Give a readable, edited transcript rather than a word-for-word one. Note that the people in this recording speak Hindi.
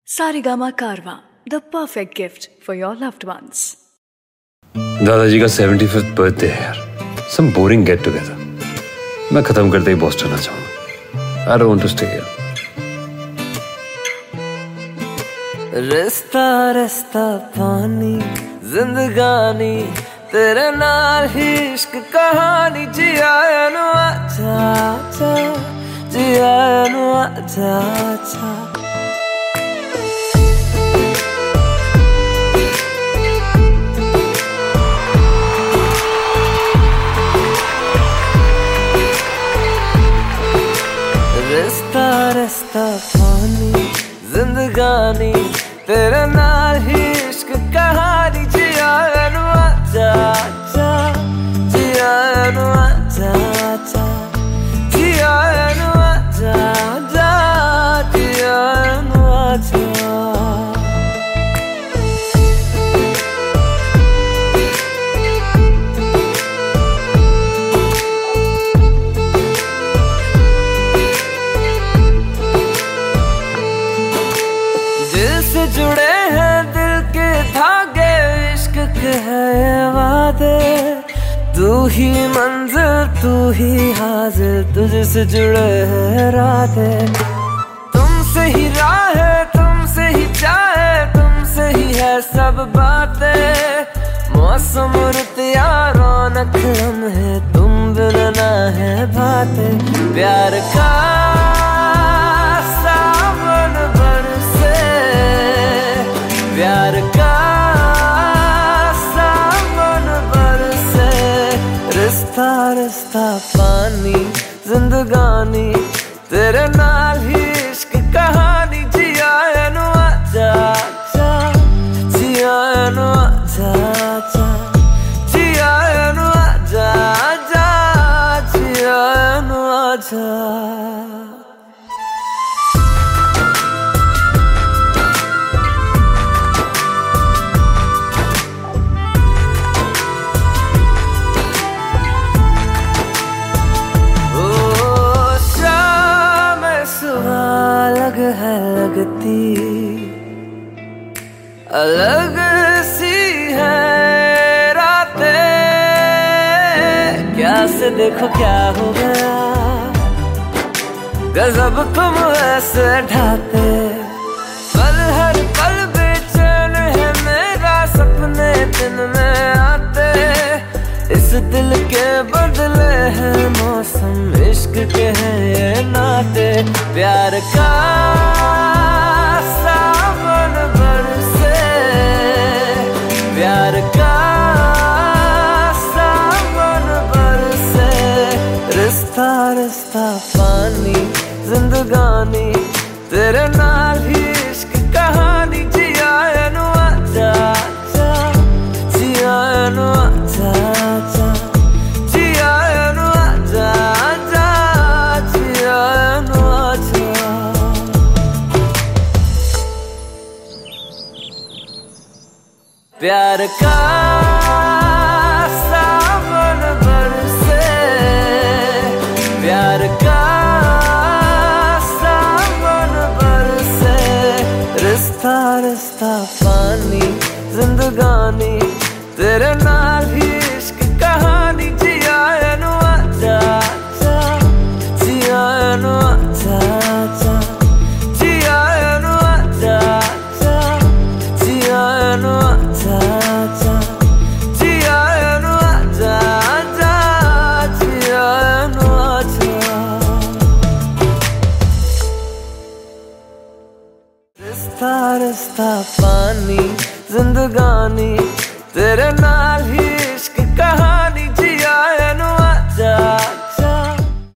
Saregama Karwa, the perfect gift for your loved ones. दादाजी का 75th बर्थडे है यार. Some boring get together. मैं खत्म करते ही बॉस्टन आ जाऊंगा. I don't want to stay here. रिश्ता रिश्ता पानी जिंदगानी तेरे नाल ही इश्क कहानी जिया नु आजा आजा जिया नु आजा आजा. रिश्ता रिश्ता पानी जिंदगानी तेरे नाल ही इश्क कहानी जिया नु आजा आजा जिया नु आजा आजा जिया नु आजा आजा जिया नु आजा. जुड़े हैं दिल के धागे इश्क के है वादे तू ही मंजिल तू ही हाजिर तुझसे जुड़े हैं राधे. तुमसे ही राह है तुमसे ही चाहे तुमसे ही है सब बातें मौसम रुतिया रौनक लम्हे तुम बिना ना है बातें. प्यार का सावन बरसे प्यार का सावन बरसे रिश्ता रिश्ता पानी जिंदगानी तेरे नाल ही इश्क कहानी जिया नु आजा आजा जिया नु आजा आजा जिया नु आजा आजा जिया नु आजा. अलग है लगती अलग सी है रातें क्या से देखो क्या हो गया गजब तुम ऐसे ढाते. पल हर पल बेचैन है मेरा सपने दिन में आते इस दिल के बदले हैं मौसम इश्क के हैं ये नाते. प्यार का सावन बरसे प्यार का सावन बरसे रिश्ता रिश्ता पानी जिंदगानी तेरे नाल ही इश्क कहानी जिया नु आजा आजा जिया नु आजा आजा जिया नु आजा आजा जिया नु आजा. प्यार का सावन बरसे प्यार का सावन बरसे रिश्ता रिश्ता पानी जिंदगानी तेरे नाल ही इश्क कहानी जिया नु आजा आजा जिया नु आजा आजा जिया नु आजा आजा जिया नु आजा आजा जिया नु आजा आजा जिया नु आजा. रिश्ता रिश्ता पानी जिंदगानी तेरे नाल ही इश्क कहानी